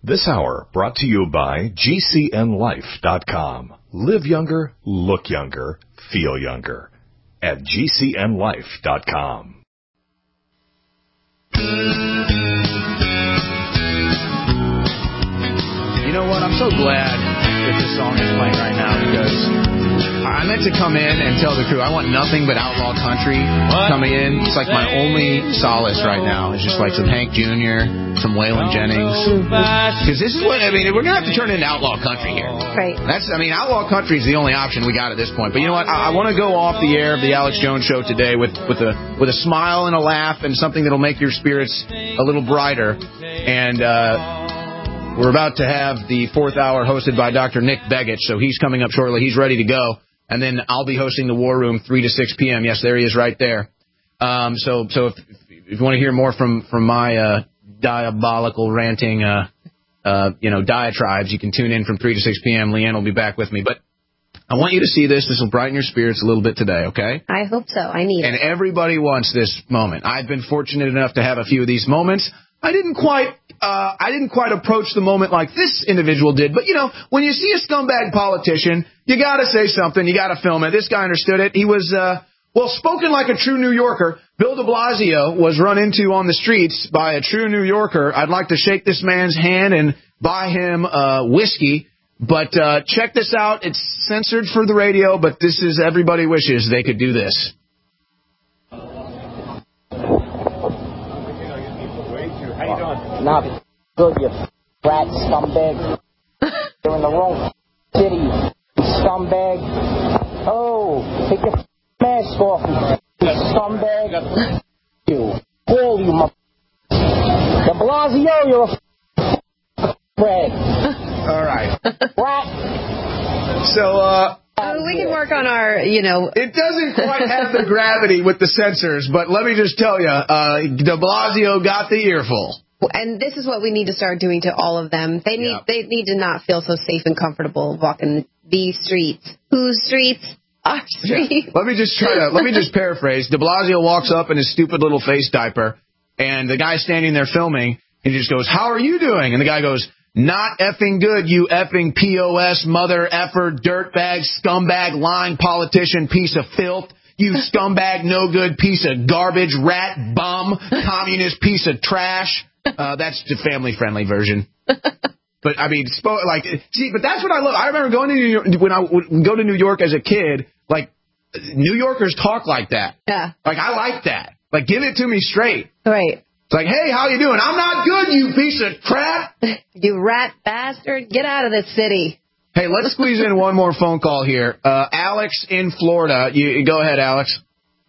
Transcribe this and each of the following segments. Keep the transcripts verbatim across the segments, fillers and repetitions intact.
This hour brought to you by G C N life dot com. Live younger, look younger, feel younger at G C N life dot com. You know what? I'm so glad that this song is playing right now because I meant to come in and tell the crew I want nothing but outlaw country coming in. It's like my only solace right now. It's just like some Hank Junior, some Waylon Jennings. Because this is what, I mean, we're going to have to turn it into outlaw country here. Right. That's, I mean, outlaw country is the only option we got at this point. But you know what? I, I want to go off the air of the Alex Jones Show today with, with, a, with a smile and a laugh and something that'll make your spirits a little brighter. And, uh... We're about to have the fourth hour hosted by Doctor Nick Begich, so he's coming up shortly. He's ready to go. And then I'll be hosting the War Room three to six p.m. Yes, there he is right there. Um, so so if, if you want to hear more from, from my uh, diabolical ranting uh, uh, you know, diatribes, you can tune in from three to six p.m. Leanne will be back with me. But I want you to see this. This will brighten your spirits a little bit today, okay? I hope so. I need and it. And everybody wants this moment. I've been fortunate enough to have a few of these moments. I didn't quite uh, I didn't quite approach the moment like this individual did. But, you know, when you see a scumbag politician, you got to say something. You got to film it. This guy understood it. He was, uh, well, spoken like a true New Yorker. Bill de Blasio was run into on the streets by a true New Yorker. I'd like to shake this man's hand and buy him uh, whiskey. But uh, check this out. It's censored for the radio, but this is everybody wishes they could do this. Not good, you rat scumbag. You're in the wrong city, you scumbag. Oh, take your mask off, you scumbag. You, all you, my. De Blasio, you're a red. All right. Rat. So, uh... Uh, we can work on our, you know... It doesn't quite have the gravity with the censors, but let me just tell you, uh, de Blasio got the earful. And this is what we need to start doing to all of them. They need, yeah. they need to not feel so safe and comfortable walking these streets. Whose streets? Our streets. Yeah. Let me just try to, let me just paraphrase. De Blasio walks up in his stupid little face diaper, and the guy standing there filming, he just goes, "How are you doing?" And the guy goes, "Not effing good, you effing P O S, mother effer, dirtbag, scumbag, lying politician, piece of filth. You scumbag, no good piece of garbage, rat, bum, communist piece of trash." Uh, that's the family-friendly version. But, I mean, spo- like, see, but that's what I love. I remember going to New York, when I would go to New York as a kid, like, New Yorkers talk like that. Yeah. Like, I like that. Like, give it to me straight. Right. It's like, "Hey, how you doing?" "I'm not good, you piece of crap." You rat bastard. Get out of this city. Hey, let's squeeze in one more phone call here. Uh, Alex in Florida. You, you go ahead, Alex.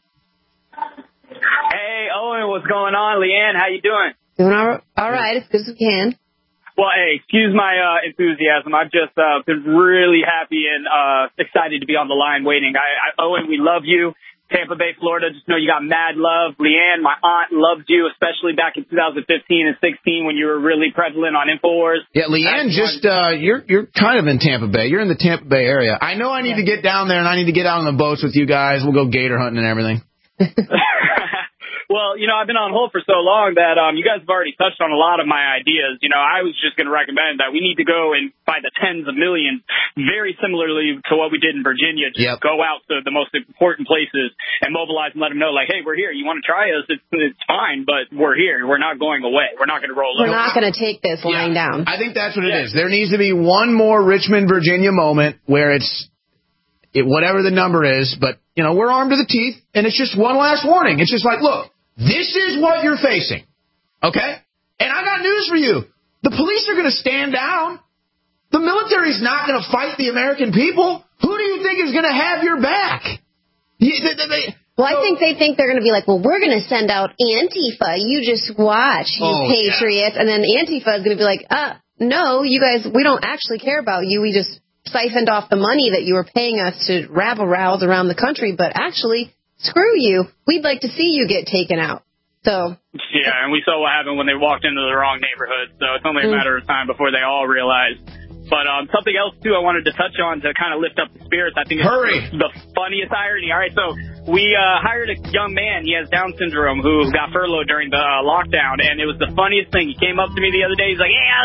Hey, Owen, what's going on? Leanne, how you doing? Doing all, all right, as good as we can. Well, hey, excuse my uh, enthusiasm. I've just uh, been really happy and uh, excited to be on the line waiting. I, I, Owen, we love you. Tampa Bay, Florida, just know you got mad love. Leanne, my aunt, loves you, especially back in two thousand fifteen and sixteen when you were really prevalent on InfoWars. Yeah, Leanne, just uh, you're you're kind of in Tampa Bay. You're in the Tampa Bay area. I know I need yeah. to get down there, and I need to get out on the boats with you guys. We'll go gator hunting and everything. Well, you know, I've been on hold for so long that um, you guys have already touched on a lot of my ideas. You know, I was just going to recommend that we need to go and by the tens of millions, very similarly to what we did in Virginia. Just yep. go out to the most important places and mobilize and let them know, like, hey, we're here. You want to try us? It's, it's fine, but we're here. We're not going away. We're not going to roll over. We're not going to take this lying yeah, down. I think that's what it yeah. is. There needs to be one more Richmond, Virginia moment where it's it, whatever the number is, but, you know, we're armed to the teeth, and it's just one last warning. It's just like, look. This is what you're facing, okay? And I got news for you. The police are going to stand down. The military's not going to fight the American people. Who do you think is going to have your back? You, they, they, well, I think they think they're going to be like, well, we're going to send out Antifa. You just watch, you oh, patriots. Yeah. And then Antifa is going to be like, uh, no, you guys, we don't actually care about you. We just siphoned off the money that you were paying us to rabble-rouse around the country. But actually... screw you. We'd like to see you get taken out. So yeah, and we saw what happened when they walked into the wrong neighborhood. So it's only a matter of time before they all realize. But um, something else, too, I wanted to touch on to kind of lift up the spirits. I think it's Hurry. the funniest irony. All right, so we uh, hired a young man. He has Down syndrome who got furloughed during the uh, lockdown. And it was the funniest thing. He came up to me the other day. He's like, hey, Alex,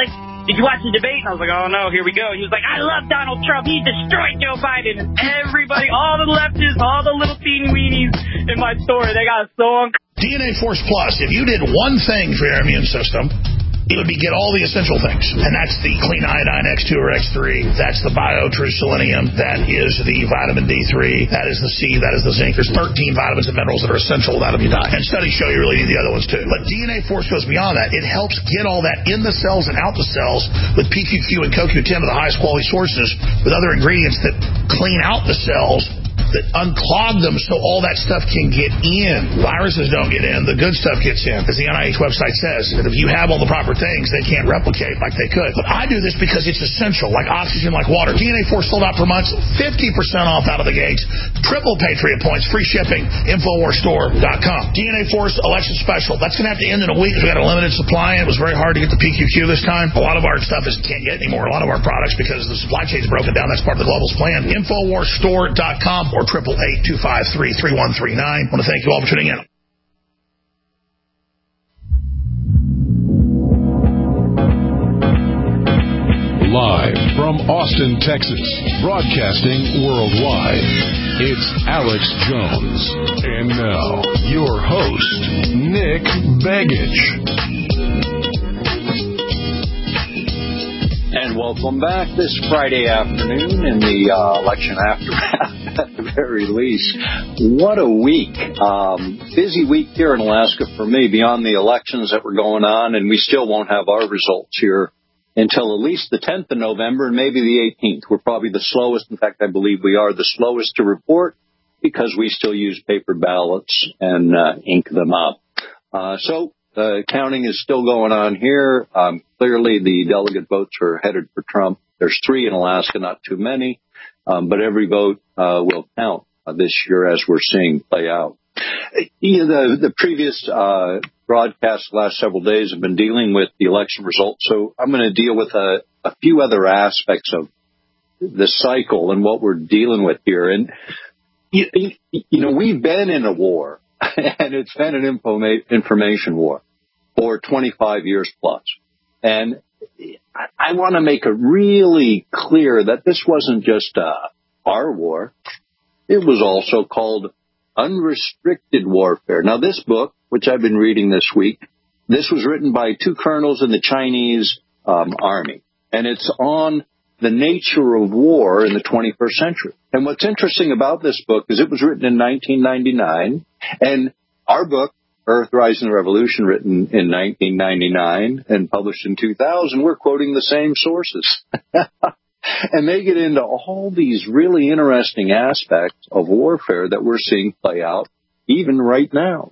did you watch the debate? And I was like, oh, no, here we go. He was like, I love Donald Trump. He destroyed Joe Biden. And everybody, all the leftists, all the little teeny weenies in my store, they got so uncomfortable. D N A Force Plus, if you did one thing for your immune system, it would be get all the essential things. And that's the clean iodine X two or X three. That's the BioTrue selenium. That is the vitamin D three. That is the C. That is the zinc. There's thirteen vitamins and minerals that are essential without them you die. And studies show you really need the other ones too. But D N A Force goes beyond that. It helps get all that in the cells and out the cells with P Q Q and Co Q ten of the highest quality sources with other ingredients that clean out the cells, that unclog them so all that stuff can get in. Viruses don't get in. The good stuff gets in. As the N I H website says, that if you have all the proper things, they can't replicate like they could. But I do this because it's essential, like oxygen, like water. D N A Force sold out for months, fifty percent off out of the gates. Triple Patriot points, free shipping, Infowars Store dot com. D N A Force election special. That's going to have to end in a week because we got a limited supply, and it was very hard to get the P Q Q this time. A lot of our stuff is can't get anymore, a lot of our products, because the supply chain's broken down. That's part of the global's plan. Infowars Store dot com or triple eight two five three three one three nine. I want to thank you all for tuning in. Live from Austin, Texas, broadcasting worldwide, it's Alex Jones. And now, your host, Nick Begich. And welcome back this Friday afternoon in the uh, election aftermath, at the very least. What a week. Um, busy week here in Alaska for me, beyond the elections that were going on, and we still won't have our results here until at least the tenth of November and maybe the eighteenth. We're probably the slowest. In fact, I believe we are the slowest to report because we still use paper ballots and uh, ink them up. Uh, so the counting is still going on here. Um, clearly, the delegate votes are headed for Trump. There's three in Alaska, not too many, um, but every vote uh, will count uh, this year as we're seeing play out. You know, the, the previous uh, broadcasts the last several days have been dealing with the election results, so I'm going to deal with a, a few other aspects of the cycle and what we're dealing with here. And, you, you know, we've been in a war, and it's been an information war for twenty-five years plus. And I, I want to make it really clear that this wasn't just uh, our war. It was also called unrestricted warfare. Now, this book, which I've been reading this week, this was written by two colonels in the Chinese um, army, and it's on the nature of war in the twenty-first century. And what's interesting about this book is it was written in nineteen ninety-nine, and our book, Earthrise and the Revolution, written in nineteen ninety-nine and published in two thousand, we're quoting the same sources. And they get into all these really interesting aspects of warfare that we're seeing play out even right now.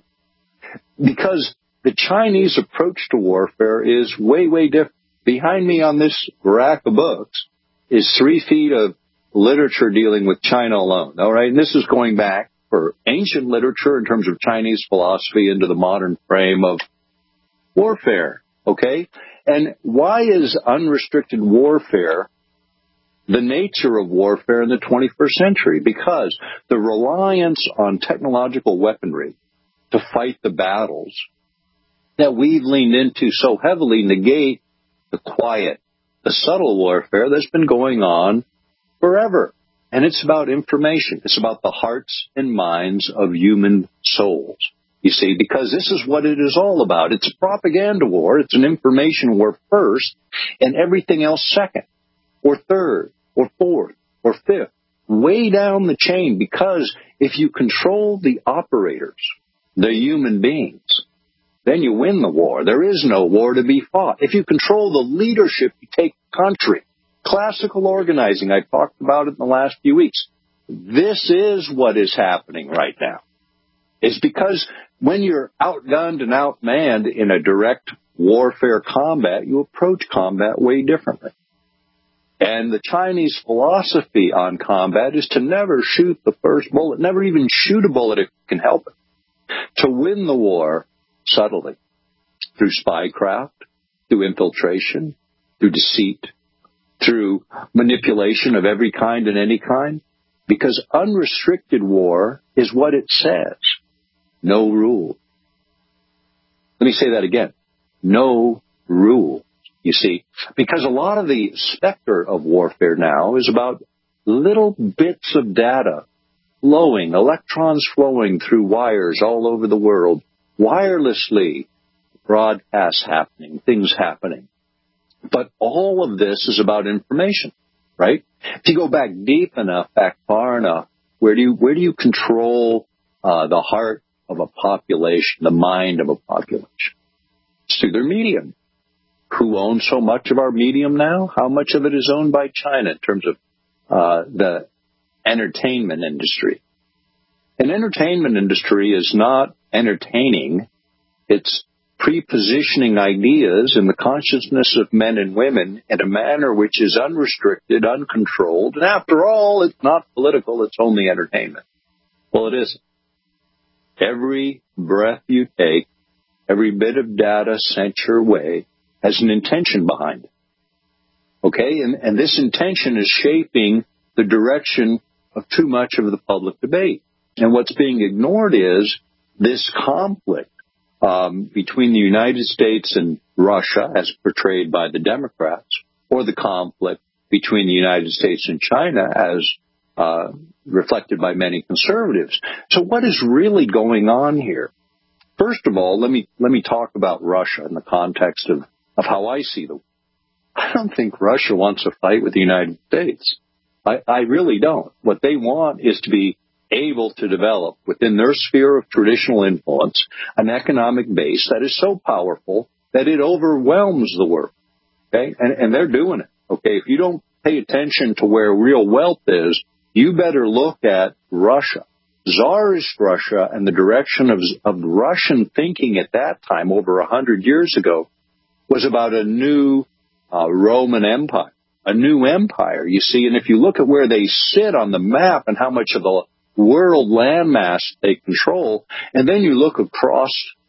Because the Chinese approach to warfare is way, way different. Behind me on this rack of books is three feet of literature dealing with China alone. All right. And this is going back for ancient literature in terms of Chinese philosophy into the modern frame of warfare. Okay. And why is unrestricted warfare the nature of warfare in the twenty-first century? Because the reliance on technological weaponry to fight the battles that we've leaned into so heavily negate the quiet, the subtle warfare that's been going on forever. And it's about information. It's about the hearts and minds of human souls. You see, because this is what it is all about. It's a propaganda war. It's an information war first, and everything else second, or third, or fourth, or fifth, way down the chain. Because if you control the operators, the human beings, then you win the war. There is no war to be fought. If you control the leadership, you take the country. Classical organizing, I talked about it in the last few weeks. This is what is happening right now. It's because when you're outgunned and outmanned in a direct warfare combat, you approach combat way differently. And the Chinese philosophy on combat is to never shoot the first bullet, never even shoot a bullet if you can help it. To win the war subtly, through spycraft, through infiltration, through deceit, through manipulation of every kind and any kind. Because unrestricted war is what it says. No rule. Let me say that again. No rule. you see, because a lot of the specter of warfare now is about little bits of data flowing, electrons flowing through wires all over the world, wirelessly, broadcasts happening, things happening. But all of this is about information, right? If you go back deep enough, back far enough, where do you, where do you control uh, the heart of a population, the mind of a population? It's through their medium. Who owns so much of our medium now? How much of it is owned by China in terms of uh, the entertainment industry? An entertainment industry is not entertaining. It's pre-positioning ideas in the consciousness of men and women in a manner which is unrestricted, uncontrolled. And after all, it's not political. It's only entertainment. Well, it isn't. Every breath you take, every bit of data sent your way has an intention behind it. Okay? And, and this intention is shaping the direction of too much of the public debate. And what's being ignored is this conflict um, between the United States and Russia, as portrayed by the Democrats, or the conflict between the United States and China, as uh, reflected by many conservatives. So what is really going on here? First of all, let me let me talk about Russia in the context of, of how I see the world. I don't think Russia wants a fight with the United States. I, I really don't. What they want is to be able to develop within their sphere of traditional influence an economic base that is so powerful that it overwhelms the world. Okay? And, and they're doing it. Okay? If you don't pay attention to where real wealth is, you better look at Russia. Tsarist Russia and the direction of, of Russian thinking at that time, over a hundred years ago, was about a new uh, Roman Empire, a new empire, you see. And if you look at where they sit on the map and how much of the world landmass they control, and then you look across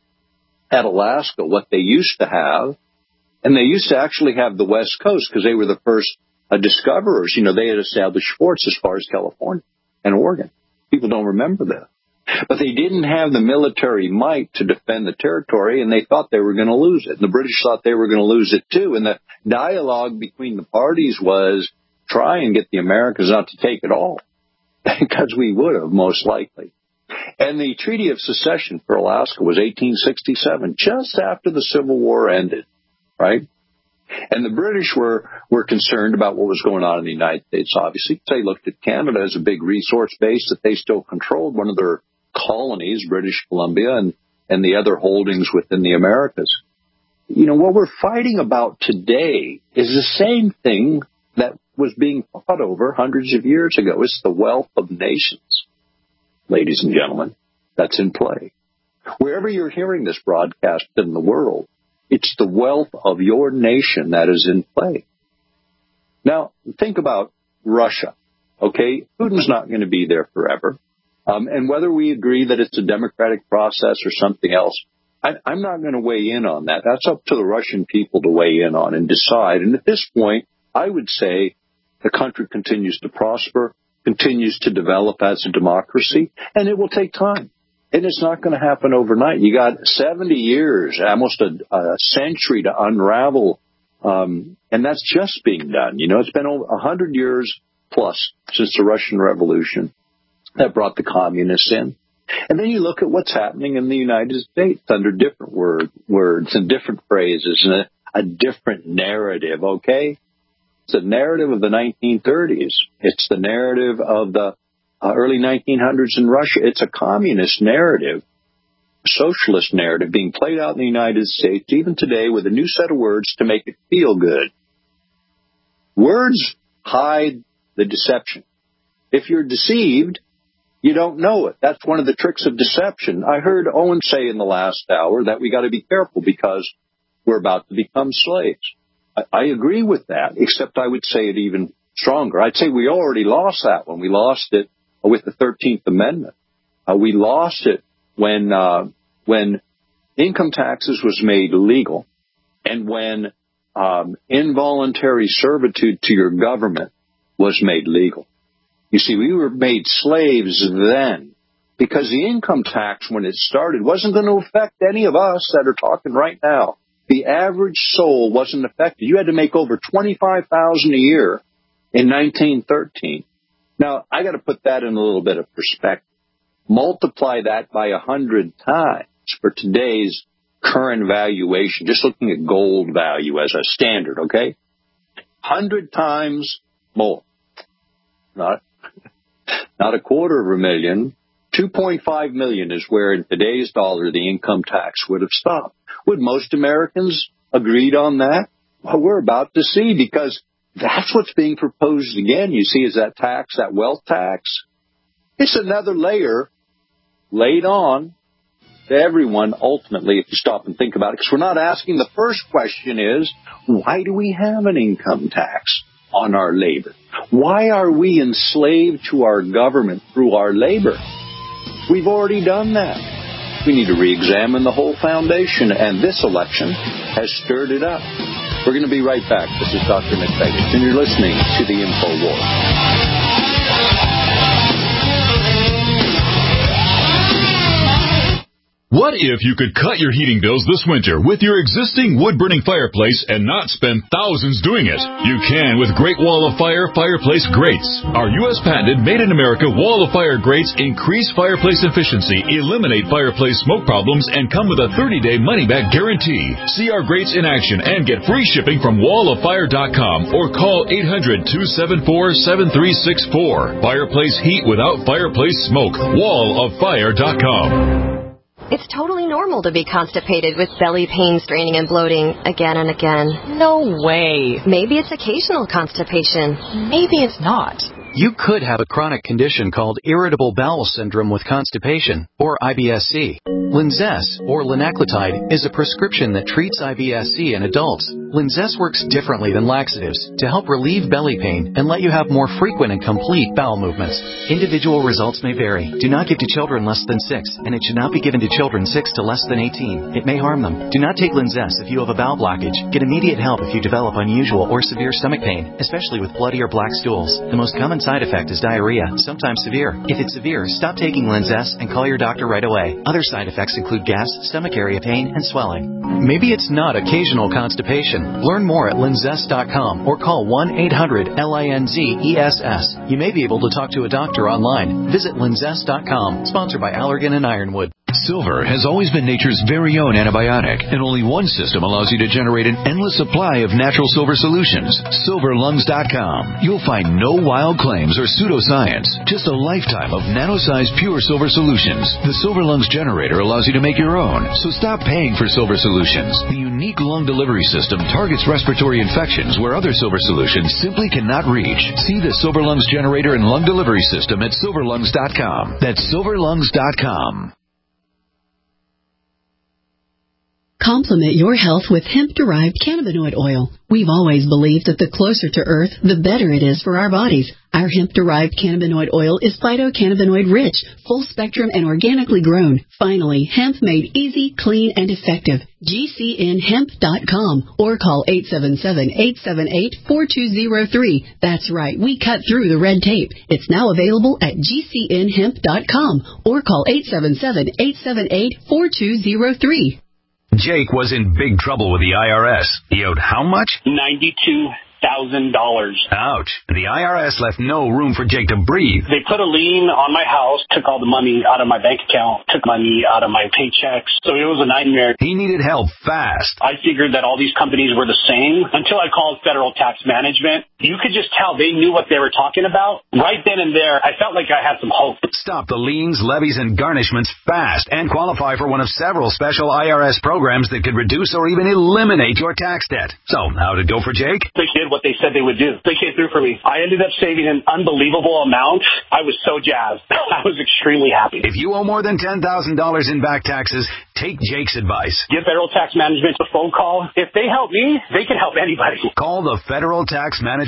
at Alaska, what they used to have, and they used to actually have the West Coast because they were the first uh, discoverers. You know, they had established forts as far as California and Oregon. People don't remember that. But they didn't have the military might to defend the territory, and they thought they were going to lose it. And the British thought they were going to lose it, too. And the dialogue between the parties was try and get the Americans not to take it all, because we would have, most likely. And the Treaty of Secession for Alaska was eighteen sixty-seven, just after the Civil War ended, right? And the British were, were concerned about what was going on in the United States, obviously. They looked at Canada as a big resource base that they still controlled, one of their colonies, British Columbia, and, and the other holdings within the Americas. You know, what we're fighting about today is the same thing that was being fought over hundreds of years ago. It's the wealth of nations, ladies and gentlemen, that's in play. Wherever you're hearing this broadcast in the world, it's the wealth of your nation that is in play. Now, think about Russia, okay? Putin's not going to be there forever. Um, and whether we agree that it's a democratic process or something else, I, I'm not going to weigh in on that. That's up to the Russian people to weigh in on and decide. And at this point, I would say the country continues to prosper, continues to develop as a democracy, and it will take time. And it's not going to happen overnight. You got seventy years, almost a, a century to unravel, um, and that's just being done. You know, it's been over one hundred years plus since the Russian Revolution that brought the communists in. And then you look at what's happening in the United States under different word, words and different phrases and a, a different narrative, okay? It's the narrative of the nineteen thirties. It's the narrative of the Uh, early nineteen hundreds in Russia. It's a communist narrative, socialist narrative being played out in the United States, even today, with a new set of words to make it feel good. Words hide the deception. If you're deceived, you don't know it. That's one of the tricks of deception. I heard Owen say in the last hour that we got to be careful because we're about to become slaves. I, I agree with that, except I would say it even stronger. I'd say we already lost that one. We lost it with the thirteenth Amendment. Uh, we lost it when uh, when income taxes was made legal and when um, involuntary servitude to your government was made legal. You see, we were made slaves then because the income tax, when it started, wasn't going to affect any of us that are talking right now. the average soul wasn't affected. You had to make over twenty-five thousand dollars a year in nineteen thirteen. Now, I got to put that in a little bit of perspective. Multiply that by one hundred times for today's current valuation, just looking at gold value as a standard, okay? one hundred times more. Not, not a quarter of a million. two point five million is where in today's dollar the income tax would have stopped. Would most Americans agreed on that? Well, we're about to see, because that's what's being proposed again. You see, is that tax, that wealth tax? It's another layer laid on to everyone, ultimately, if you stop and think about it. Because we're not asking, the first question is, why do we have an income tax on our labor? Why are we enslaved to our government through our labor? We've already done that. We need to re-examine the whole foundation, and this election has stirred it up. We're going to be right back. This is Doctor Nick Begich, and you're listening to the InfoWars. What if you could cut your heating bills this winter with your existing wood-burning fireplace and not spend thousands doing it? You can with Great Wall of Fire Fireplace Grates. Our U S patented made-in-America Wall of Fire grates increase fireplace efficiency, eliminate fireplace smoke problems, and come with a thirty-day money-back guarantee. See our grates in action and get free shipping from wall of fire dot com or call eight hundred, two seven four, seven three six four. Fireplace heat without fireplace smoke. wall of fire dot com. It's totally normal to be constipated with belly pain, straining, and bloating again and again. No way. Maybe it's occasional constipation. Maybe it's not. You could have a chronic condition called irritable bowel syndrome with constipation, or I B S C. Linzess, or linaclotide, is a prescription that treats I B S C in adults. Linzess works differently than laxatives to help relieve belly pain and let you have more frequent and complete bowel movements. Individual results may vary. Do not give to children less than six, and it should not be given to children six to less than eighteen. It may harm them. Do not take Linzess if you have a bowel blockage. Get immediate help if you develop unusual or severe stomach pain, especially with bloody or black stools. The most common side effect is diarrhea, sometimes severe. If it's severe, stop taking Linzess and call your doctor right away. Other side effects include gas, stomach area pain, and swelling. Maybe it's not occasional constipation. Learn more at linzess dot com or call one eight hundred L I N Z E S S. You may be able to talk to a doctor online. Visit linzess dot com. Sponsored by Allergan and Ironwood. Silver has always been nature's very own antibiotic, and only one system allows you to generate an endless supply of natural silver solutions. silver lungs dot com. You'll find no wild claims or pseudoscience, just a lifetime of nano-sized pure silver solutions. The Silver Lungs generator allows you to make your own, so stop paying for silver solutions. The unique lung delivery system targets respiratory infections where other silver solutions simply cannot reach. See the Silver Lungs generator and lung delivery system at silver lungs dot com. That's silver lungs dot com. Complement your health with hemp-derived cannabinoid oil. We've always believed that the closer to Earth, the better it is for our bodies. Our hemp-derived cannabinoid oil is phytocannabinoid rich, full-spectrum, and organically grown. Finally, hemp made easy, clean, and effective. G C N hemp dot com or call eight seven seven, eight seven eight, four two zero three. That's right, we cut through the red tape. It's now available at G C N hemp dot com or call eight seven seven, eight seven eight, four two zero three. Jake was in big trouble with the I R S. He owed how much? ninety-two thousand dollars. Ouch. The I R S left no room for Jake to breathe. They put a lien on my house, took all the money out of my bank account, took money out of my paychecks. So it was a nightmare. He needed help fast. I figured that all these companies were the same until I called Federal Tax Management. You could just tell they knew what they were talking about. Right then and there, I felt like I had some hope. Stop the liens, levies, and garnishments fast and qualify for one of several special I R S programs that could reduce or even eliminate your tax debt. So, how'd it go for Jake? They did what they said they would do. They came through for me. I ended up saving an unbelievable amount. I was so jazzed. I was extremely happy. If you owe more than ten thousand dollars in back taxes, take Jake's advice. Give Federal Tax Management a phone call. If they help me, they can help anybody. Call the Federal Tax Management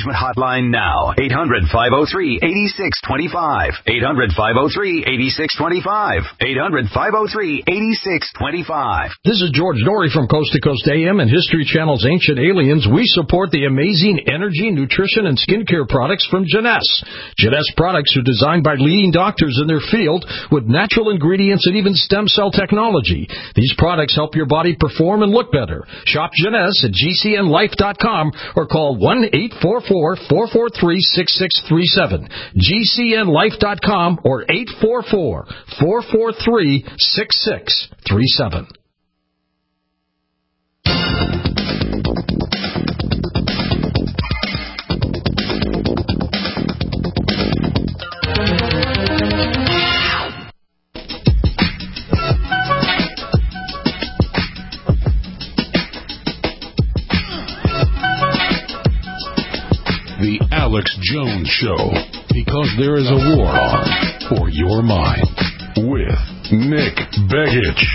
management hotline now. eight hundred, five oh three, eight six two five. eight hundred, five oh three, eight six two five. eight hundred, five oh three, eight six two five. This is George Norrie from Coast to Coast A M and History Channel's Ancient Aliens. We support the amazing energy, nutrition, and skincare products from Jeunesse. Jeunesse products are designed by leading doctors in their field with natural ingredients and even stem cell technology. These products help your body perform and look better. Shop Jeunesse at G C N life dot com or call one eight four four, four four three, six six three seven. G C N life dot com or eight four four, four four three, six six three seven. The Alex Jones Show, because there is a war on for your mind, with Nick Begich.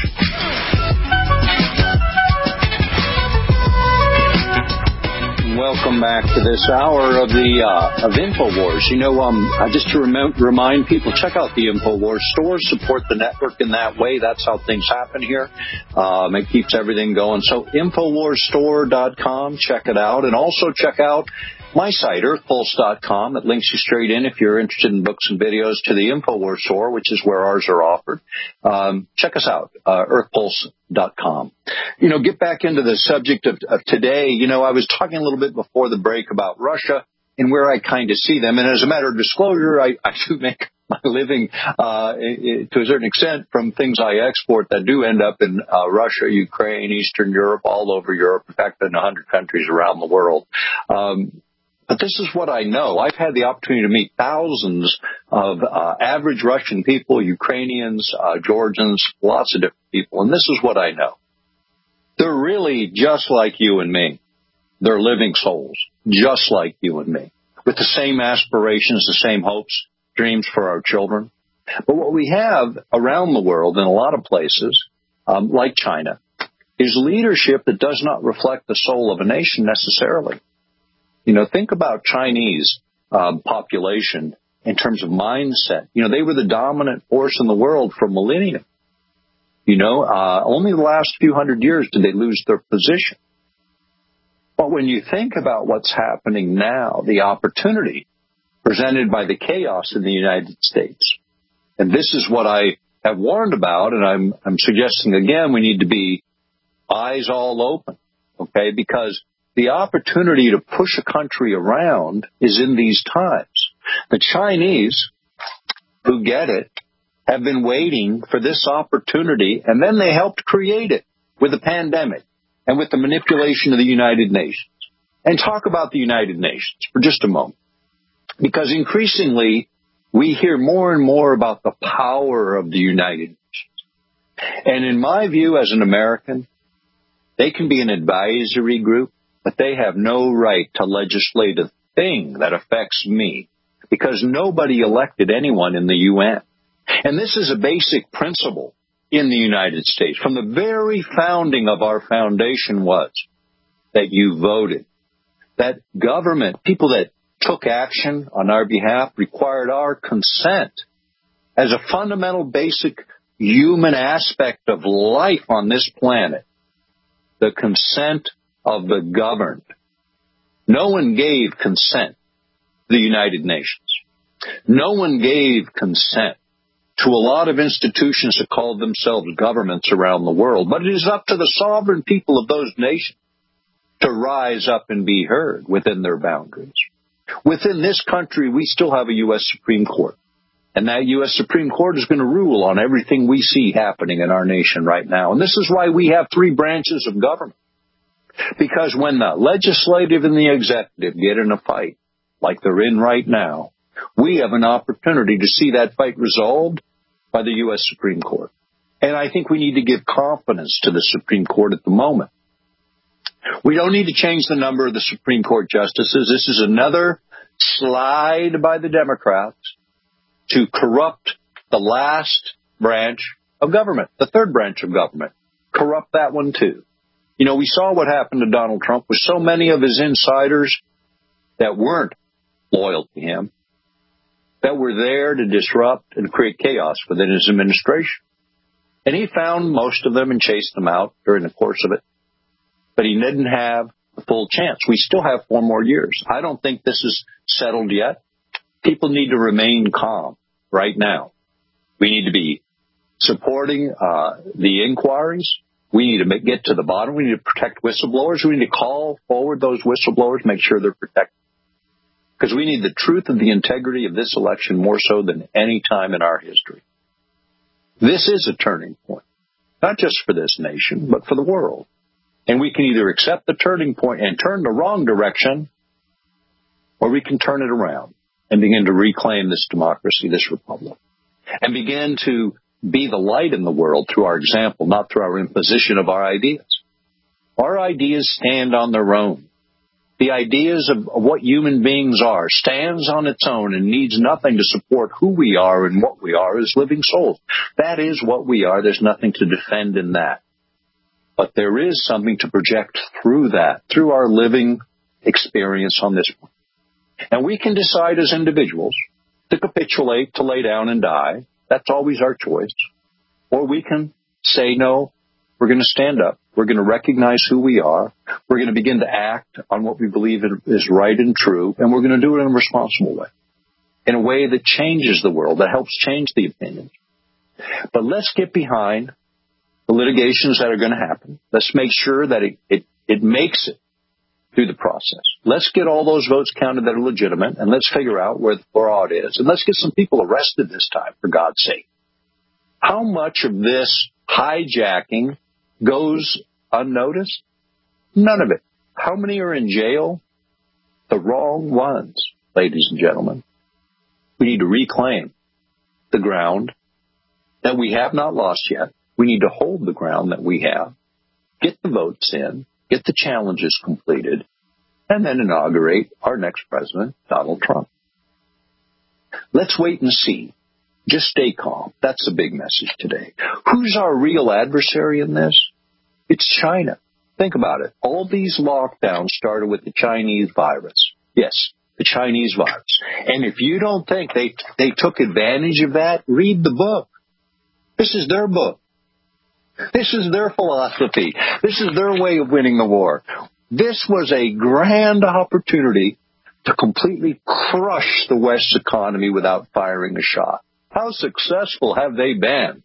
Welcome back to this hour of the uh, of InfoWars. You know, um, just to rem- remind people, check out the InfoWars store, support the network in that way. That's how things happen here. Um, it keeps everything going. So infowars store dot com, check it out, and also check out my site, earth pulse dot com. It links you straight in if you're interested in books and videos to the InfoWars store, which is where ours are offered. Um, check us out, uh, earth pulse dot com. You know, get back into the subject of, of today. You know, I was talking a little bit before the break about Russia and where I kind of see them. And as a matter of disclosure, I, I do make my living uh, to a certain extent from things I export that do end up in uh, Russia, Ukraine, Eastern Europe, all over Europe, in fact, in one hundred countries around the world. Um, But this is what I know. I've had the opportunity to meet thousands of uh, average Russian people, Ukrainians, uh, Georgians, lots of different people. And this is what I know. They're really just like you and me. They're living souls, just like you and me, with the same aspirations, the same hopes, dreams for our children. But what we have around the world in a lot of places, um, like China, is leadership that does not reflect the soul of a nation necessarily. You know, think about Chinese uh, population in terms of mindset. You know, they were the dominant force in the world for millennia. You know, uh, only the last few hundred years did they lose their position. But when you think about what's happening now, the opportunity presented by the chaos in the United States, and this is what I have warned about, and I'm, I'm suggesting again, we need to be eyes all open, okay, because the opportunity to push a country around is in these times. The Chinese, who get it, have been waiting for this opportunity, and then they helped create it with the pandemic and with the manipulation of the United Nations. And talk about the United Nations for just a moment, because increasingly we hear more and more about the power of the United Nations. And in my view, as an American, they can be an advisory group, but they have no right to legislate a thing that affects me, because nobody elected anyone in the U N. And this is a basic principle in the United States. From the very founding of our foundation was that you voted, that government, people that took action on our behalf, required our consent as a fundamental, basic human aspect of life on this planet, the consent of the governed. No one gave consent to the United Nations. No one gave consent to a lot of institutions that called themselves governments around the world. But it is up to the sovereign people of those nations to rise up and be heard within their boundaries. Within this country, we still have a U S Supreme Court. And that U S Supreme Court is going to rule on everything we see happening in our nation right now. And this is why we have three branches of government. Because when the legislative and the executive get in a fight, like they're in right now, we have an opportunity to see that fight resolved by the U S Supreme Court. And I think we need to give confidence to the Supreme Court at the moment. We don't need to change the number of the Supreme Court justices. This is another slide by the Democrats to corrupt the last branch of government, the third branch of government. Corrupt that one, too. You know, we saw what happened to Donald Trump with so many of his insiders. that weren't loyal to him, that were there to disrupt and create chaos within his administration. And he found most of them and chased them out during the course of it. But he didn't have a full chance. We still have four more years. I don't think this is settled yet. People need to remain calm right now. We need to be supporting uh, the inquiries. We need to make, get to the bottom. We need to protect whistleblowers. We need to call forward those whistleblowers, make sure they're protected. Because we need the truth and the integrity of this election more so than any time in our history. This is a turning point, not just for this nation, but for the world. And we can either accept the turning point and turn the wrong direction, or we can turn it around and begin to reclaim this democracy, this republic, and begin to be the light in the world through our example, not through our imposition of our ideas. Our ideas stand on their own. The ideas of what human beings are stands on its own and needs nothing to support who we are and what we are as living souls. That is what we are. There's nothing to defend in that. But there is something to project through that, through our living experience on this one. And we can decide as individuals to capitulate, to lay down and die. That's always our choice. Or we can say, no, we're going to stand up. We're going to recognize who we are. We're going to begin to act on what we believe is right and true. And we're going to do it in a responsible way, in a way that changes the world, that helps change the opinions. But let's get behind the litigations that are going to happen. Let's make sure that it, it, it makes it through the process. Let's get all those votes counted that are legitimate, and let's figure out where the fraud is. And let's get some people arrested this time, for God's sake. How much of this hijacking goes unnoticed? None of it. How many are in jail? The wrong ones, ladies and gentlemen. We need to reclaim the ground that we have not lost yet. We need to hold the ground that we have, get the votes in, get the challenges completed, and then inaugurate our next president, Donald Trump. Let's wait and see. Just stay calm. That's the big message today. Who's our real adversary in this? It's China. Think about it. All these lockdowns started with the Chinese virus. Yes, the Chinese virus. And if you don't think they they took advantage of that, read the book. This is their book. This is their philosophy. This is their way of winning the war. This was a grand opportunity to completely crush the West's economy without firing a shot. How successful have they been?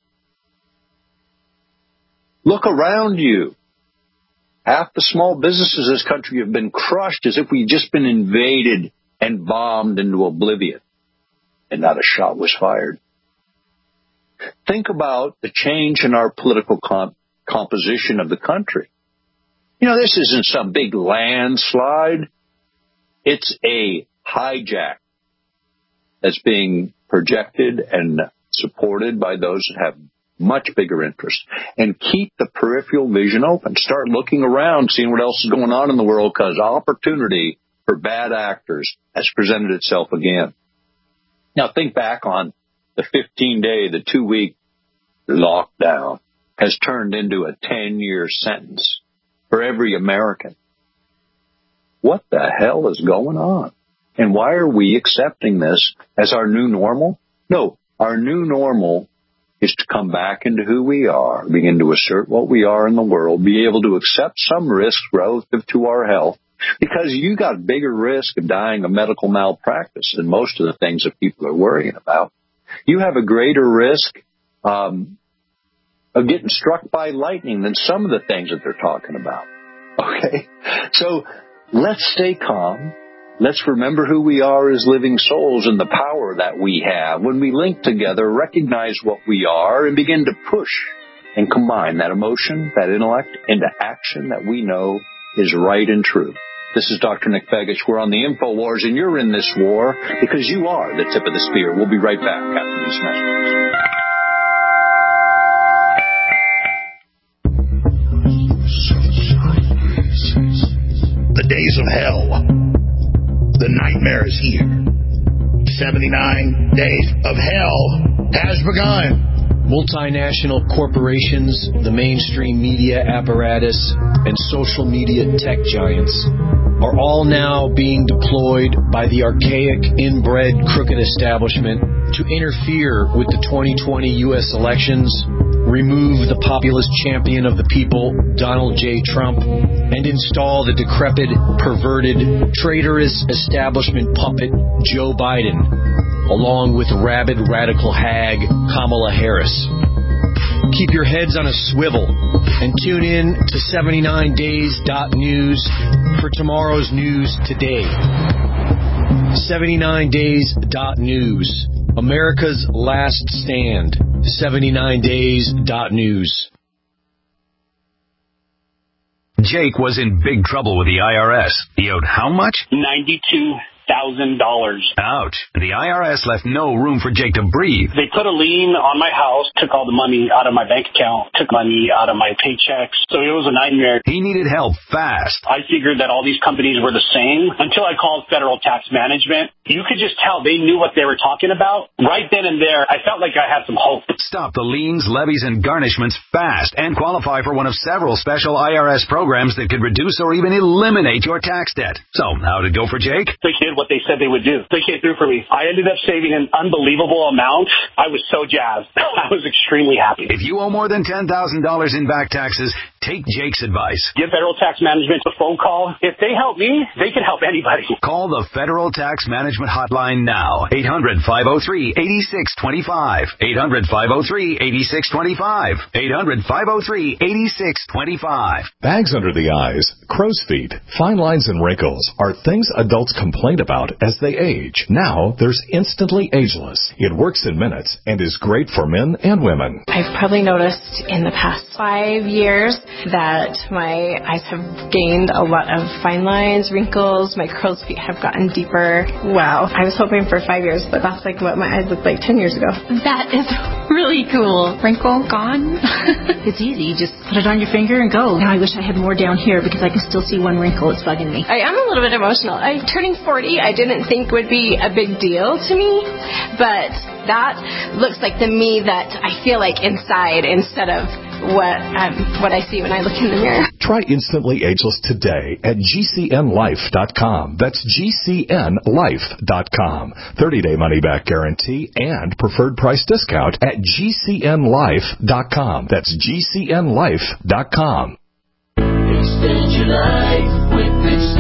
Look around you. Half the small businesses in this country have been crushed as if we'd just been invaded and bombed into oblivion, and not a shot was fired. Think about the change in our political comp- composition of the country. You know, this isn't some big landslide. It's a hijack that's being projected and supported by those that have much bigger interest. And keep the peripheral vision open. Start looking around, seeing what else is going on in the world, because opportunity for bad actors has presented itself again. Now think back on the fifteen-day, the two-week lockdown has turned into a ten-year sentence for every American. What the hell is going on? And why are we accepting this as our new normal? No, our new normal is to come back into who we are, begin to assert what we are in the world, be able to accept some risks relative to our health, because you got bigger risk of dying of medical malpractice than most of the things that people are worrying about. You have a greater risk um, of getting struck by lightning than some of the things that they're talking about. Okay? So let's stay calm. Let's remember who we are as living souls and the power that we have. When we link together, recognize what we are, and begin to push and combine that emotion, that intellect, into action that we know is right and true. This is Doctor Nick Begich. We're on the InfoWars, and you're in this war because you are the tip of the spear. We'll be right back after these messages. The days of hell. The nightmare is here. seventy-nine days of hell has begun. Multinational corporations, the mainstream media apparatus, and social media tech giants are all now being deployed by the archaic, inbred, crooked establishment to interfere with the twenty twenty U S elections, remove the populist champion of the people, Donald J. Trump, and install the decrepit, perverted, traitorous establishment puppet, Joe Biden, along with rabid radical hag, Kamala Harris. Keep your heads on a swivel and tune in to seventy-nine days dot news for tomorrow's news today. seventy-nine days dot news, America's last stand. seventy-nine days dot news. Jake was in big trouble with the I R S. He owed how much? ninety-two thousand dollars. Ouch. The I R S left no room for Jake to breathe. They put a lien on my house, took all the money out of my bank account, took money out of my paychecks. So it was a nightmare. He needed help fast. I figured that all these companies were the same until I called Federal Tax Management. You could just tell they knew what they were talking about. Right then and there, I felt like I had some hope. Stop the liens, levies, and garnishments fast and qualify for one of several special I R S programs that could reduce or even eliminate your tax debt. So, how'd it go for Jake? They did what they said they would do. They came through for me. I ended up saving an unbelievable amount. I was so jazzed. I was extremely happy. If you owe more than ten thousand dollars in back taxes, take Jake's advice. Give Federal Tax Management a phone call. If they help me, they can help anybody. Call the Federal Tax Management Hotline now. eight hundred, five oh three, eight six two five. eight hundred, five oh three, eight six two five. eight hundred, five oh three, eight six two five. Bags under the eyes, crow's feet, fine lines, and wrinkles are things adults complain about as they age. Now, there's Instantly Ageless. It works in minutes and is great for men and women. I've probably noticed in the past five years that my eyes have gained a lot of fine lines, wrinkles, my crow's feet have gotten deeper. Wow. I was hoping for five years, but that's like what my eyes looked like ten years ago. That is really cool. Wrinkle gone. It's easy. You just put it on your finger and go. Now I wish I had more down here because I can still see one wrinkle. It's bugging me. I am a little bit emotional. I turning forty, I didn't think would be a big deal to me, but that looks like the me that I feel like inside instead of what um, what I see when I look in the mirror. Try Instantly Ageless today at G C N life dot com. That's G C N life dot com. thirty-day money-back guarantee and preferred price discount at G C N life dot com. That's G C N life dot com. Extend your life with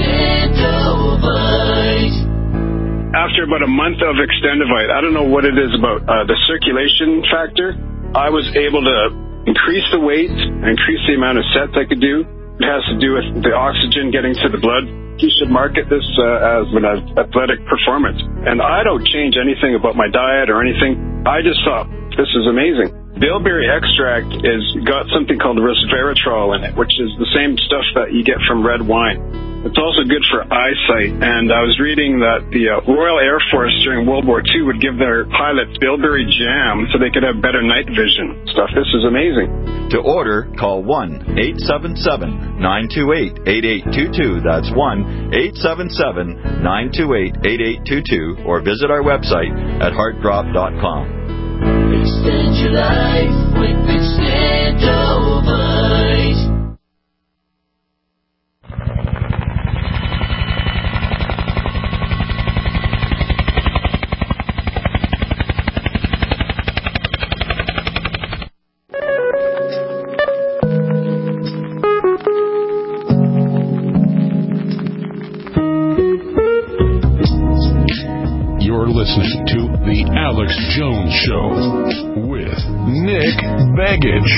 Extendovite. After about a month of Extendovite, I don't know what it is about uh, the circulation factor, I was able to increase the weight, increase the amount of sets I could do. It has to do with the oxygen getting to the blood. You should market this uh, as an athletic performance. And I don't change anything about my diet or anything. I just thought, this is amazing. Bilberry extract is got something called resveratrol in it, which is the same stuff that you get from red wine. It's also good for eyesight, and I was reading that the uh, Royal Air Force during World War Two would give their pilots bilberry jam so they could have better night vision. Stuff. This is amazing. To order, call one eight seven seven, nine two eight, eight eight two two. That's one eight seven seven, nine two eight, eight eight two two, or visit our website at heart drop dot com. Extend your life with Extendovite. You're listening to The Alex Jones Show with Nick Begich.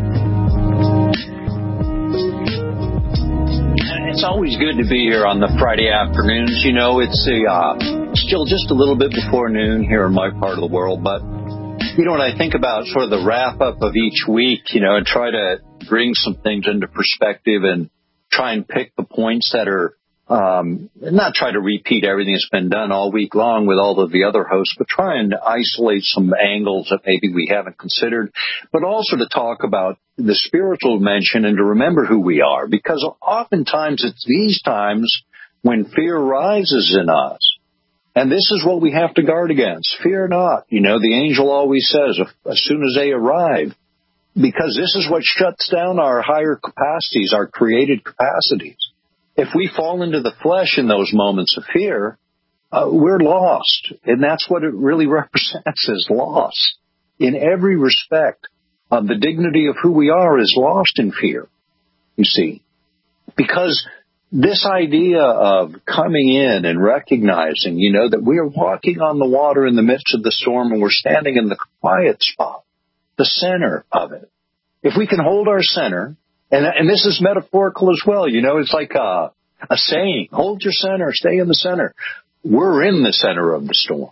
It's always good to be here on the Friday afternoons. You know, it's a, uh, still just a little bit before noon here in my part of the world, but you know, when I think about sort of the wrap-up of each week, you know, and try to bring some things into perspective and try and pick the points that are Um, not try to repeat everything that's been done all week long with all of the other hosts, but try and isolate some angles that maybe we haven't considered, but also to talk about the spiritual dimension and to remember who we are, because oftentimes it's these times when fear rises in us. And this is what we have to guard against. Fear not. You know, the angel always says, as soon as they arrive, because this is what shuts down our higher capacities, our created capacities. If we fall into the flesh in those moments of fear, uh, we're lost. And that's what it really represents, is loss. In every respect, uh, the dignity of who we are is lost in fear, you see. Because this idea of coming in and recognizing, you know, that we are walking on the water in the midst of the storm and we're standing in the quiet spot, the center of it. If we can hold our center, and, and this is metaphorical as well, you know, it's like a, a saying, hold your center, stay in the center. We're in the center of the storm.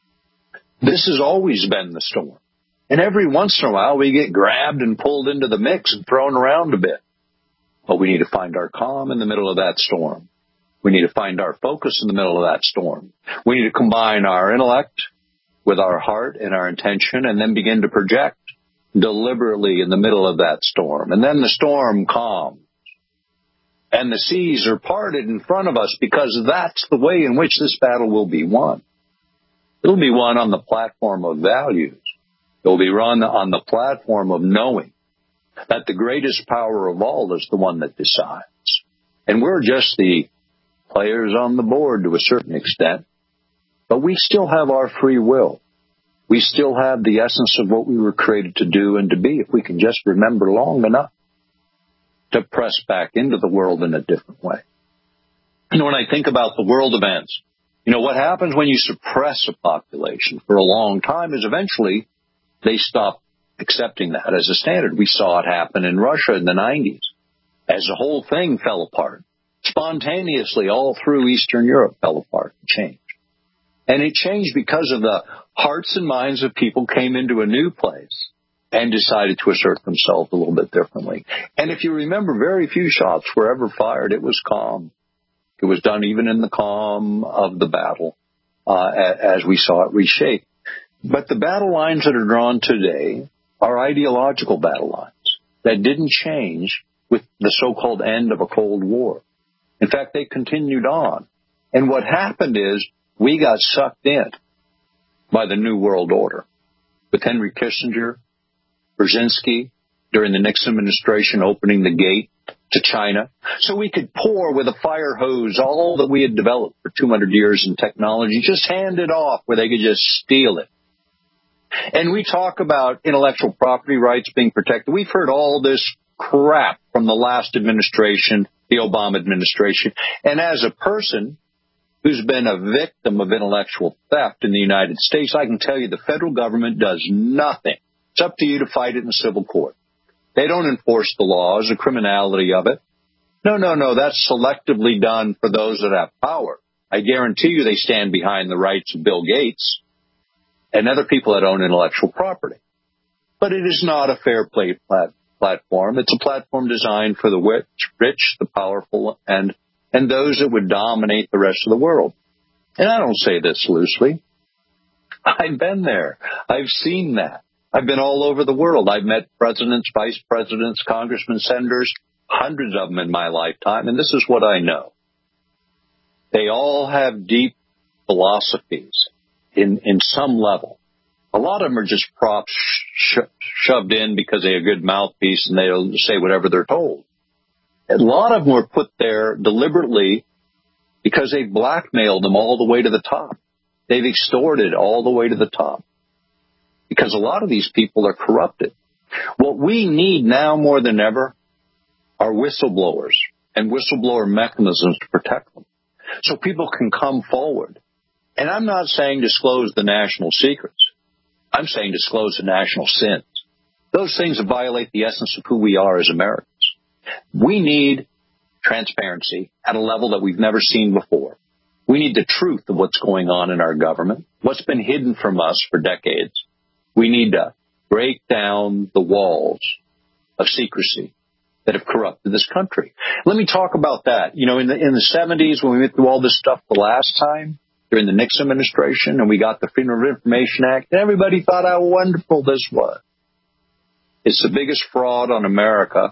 This has always been the storm. And every once in a while we get grabbed and pulled into the mix and thrown around a bit. But we need to find our calm in the middle of that storm. We need to find our focus in the middle of that storm. We need to combine our intellect with our heart and our intention and then begin to project deliberately in the middle of that storm. And then the storm calms. And the seas are parted in front of us because that's the way in which this battle will be won. It'll be won on the platform of values. It'll be run on the platform of knowing that the greatest power of all is the one that decides. And we're just the players on the board to a certain extent, but we still have our free will. We still have the essence of what we were created to do and to be, if we can just remember long enough to press back into the world in a different way. You know, when I think about the world events, you know, what happens when you suppress a population for a long time is eventually they stop accepting that as a standard. We saw it happen in Russia in the nineties as the whole thing fell apart. Spontaneously, all through Eastern Europe fell apart and changed. And it changed because of the hearts and minds of people came into a new place and decided to assert themselves a little bit differently. And if you remember, very few shots were ever fired. It was calm. It was done even in the calm of the battle uh, as we saw it reshape. But the battle lines that are drawn today are ideological battle lines that didn't change with the so-called end of a Cold War. In fact, they continued on. And what happened is we got sucked in by the New World Order with Henry Kissinger, Brzezinski, during the Nixon administration opening the gate to China, so we could pour with a fire hose all that we had developed for two hundred years in technology, just hand it off where they could just steal it. And we talk about intellectual property rights being protected. We've heard all this crap from the last administration, the Obama administration. And as a person who's been a victim of intellectual theft in the United States, I can tell you the federal government does nothing. It's up to you to fight it in civil court. They don't enforce the laws, the criminality of it. No, no, no, that's selectively done for those that have power. I guarantee you they stand behind the rights of Bill Gates and other people that own intellectual property. But it is not a fair play plat- platform. It's a platform designed for the rich, rich, the powerful, and and those that would dominate the rest of the world. And I don't say this loosely. I've been there. I've seen that. I've been all over the world. I've met presidents, vice presidents, congressmen, senators, hundreds of them in my lifetime, and this is what I know. They all have deep philosophies in, in some level. A lot of them are just props sh- shoved in because they have a good mouthpiece and they'll say whatever they're told. A lot of them were put there deliberately because they blackmailed them all the way to the top. They've extorted all the way to the top. Because a lot of these people are corrupted. What we need now more than ever are whistleblowers and whistleblower mechanisms to protect them. So people can come forward. And I'm not saying disclose the national secrets. I'm saying disclose the national sins. Those things that violate the essence of who we are as Americans. We need transparency at a level that we've never seen before. We need the truth of what's going on in our government, what's been hidden from us for decades. We need to break down the walls of secrecy that have corrupted this country. Let me talk about that. You know, in the in the seventies, when we went through all this stuff the last time, during the Nixon administration, and we got the Freedom of Information Act, and everybody thought how wonderful this was. It's the biggest fraud on America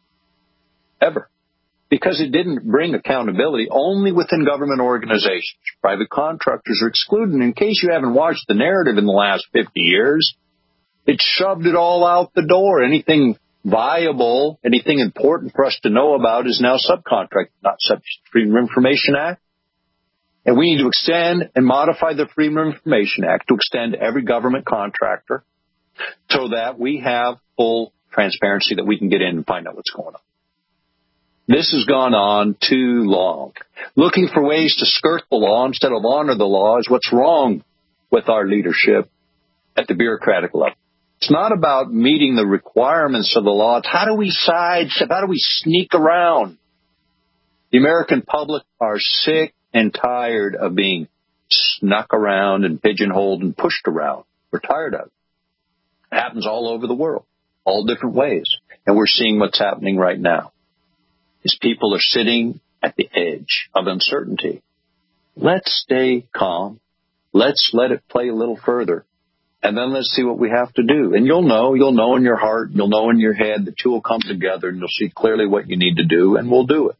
ever. Because it didn't bring accountability only within government organizations. Private contractors are excluded. And in case you haven't watched the narrative in the last fifty years, it shoved it all out the door. Anything viable, anything important for us to know about is now subcontract, not subject to the Freedom of Information Act. And we need to extend and modify the Freedom of Information Act to extend to every government contractor so that we have full transparency, that we can get in and find out what's going on. This has gone on too long. Looking for ways to skirt the law instead of honor the law is what's wrong with our leadership at the bureaucratic level. It's not about meeting the requirements of the law. It's how do we sidestep, how do we sneak around? The American public are sick and tired of being snuck around and pigeonholed and pushed around. We're tired of it. It happens all over the world, all different ways. And we're seeing what's happening right now. Is people are sitting at the edge of uncertainty. Let's stay calm. Let's let it play a little further. And then let's see what we have to do. And you'll know, you'll know in your heart, you'll know in your head, the two will come together and you'll see clearly what you need to do, and we'll do it.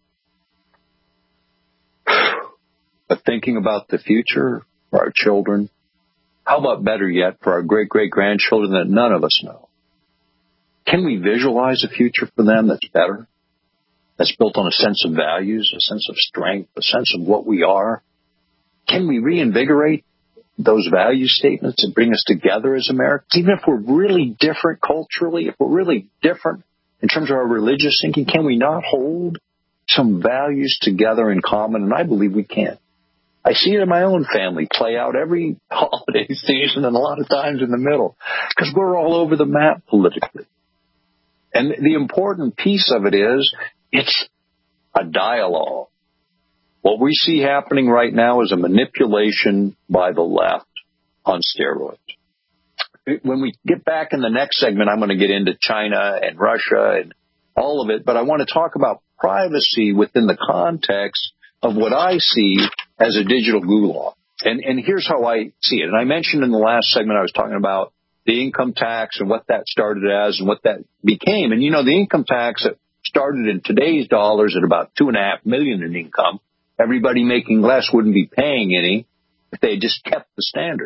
But thinking about the future for our children, how about better yet for our great-great-grandchildren that none of us know? Can we visualize a future for them that's better? That's built on a sense of values, a sense of strength, a sense of what we are? Can we reinvigorate those value statements and bring us together as Americans? Even if we're really different culturally, if we're really different in terms of our religious thinking, can we not hold some values together in common? And I believe we can. I see it in my own family play out every holiday season and a lot of times in the middle because we're all over the map politically. And the important piece of it is it's a dialogue. What we see happening right now is a manipulation by the left on steroids. When we get back in the next segment, I'm going to get into China and Russia and all of it, but I want to talk about privacy within the context of what I see as a digital gulag. And, and here's how I see it. And I mentioned in the last segment I was talking about the income tax and what that started as and what that became. And, you know, the income tax that started in today's dollars at about two and a half million in income. Everybody making less wouldn't be paying any if they just kept the standard.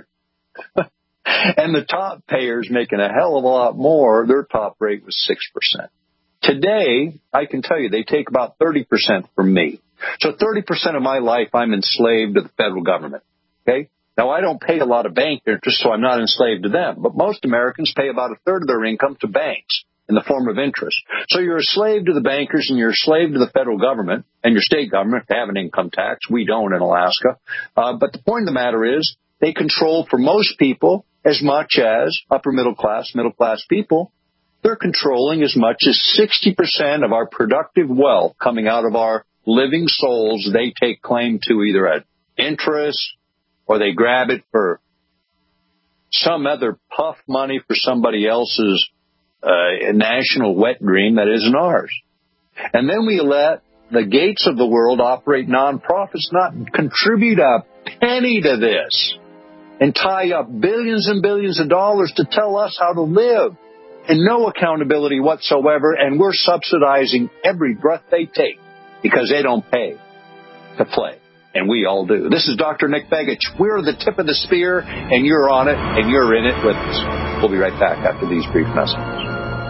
And the top payers making a hell of a lot more, their top rate was six percent. Today, I can tell you, they take about thirty percent from me. So thirty percent of my life, I'm enslaved to the federal government. Okay? Now, I don't pay a lot of bank interest, so I'm not enslaved to them. But most Americans pay about a third of their income to banks in the form of interest. So you're a slave to the bankers and you're a slave to the federal government and your state government. They have an income tax. We don't in Alaska. Uh, but the point of the matter is they control for most people as much as upper middle class, middle class people. They're controlling as much as sixty percent of our productive wealth coming out of our living souls. They take claim to either at interest or they grab it for some other puff money for somebody else's Uh, a national wet dream that isn't ours. And then we let the Gates of the world operate nonprofits not contribute a penny to this and tie up billions and billions of dollars to tell us how to live and no accountability whatsoever. And we're subsidizing every breath they take because they don't pay to play. And we all do. This is Doctor Nick Begich. We're the tip of the spear, and you're on it, and you're in it with us. We'll be right back after these brief messages.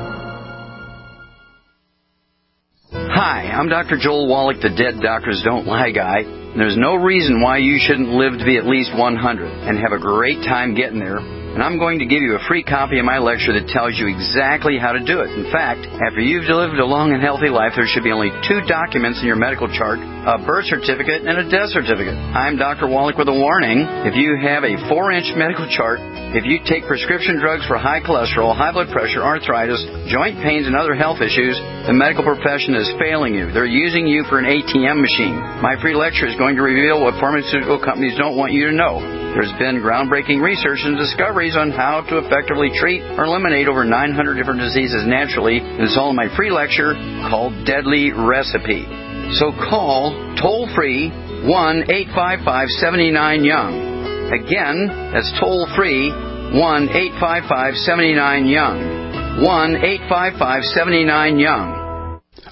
Hi, I'm Doctor Joel Wallach, the Dead Doctors Don't Lie guy. And there's no reason why you shouldn't live to be at least one hundred and have a great time getting there. And I'm going to give you a free copy of my lecture that tells you exactly how to do it. In fact, after you've lived a long and healthy life, there should be only two documents in your medical chart, a birth certificate and a death certificate. I'm Doctor Wallach with a warning. If you have a four-inch medical chart, if you take prescription drugs for high cholesterol, high blood pressure, arthritis, joint pains, and other health issues, the medical profession is failing you. They're using you for an A T M machine. My free lecture is going to reveal what pharmaceutical companies don't want you to know. There's been groundbreaking research and discoveries on how to effectively treat or eliminate over nine hundred different diseases naturally. And it's all in my free lecture called Deadly Recipe. So call toll-free one eight five five, seven nine, young. Again, that's toll-free one eight five five, seven nine, young. one eight five five, seven nine, young.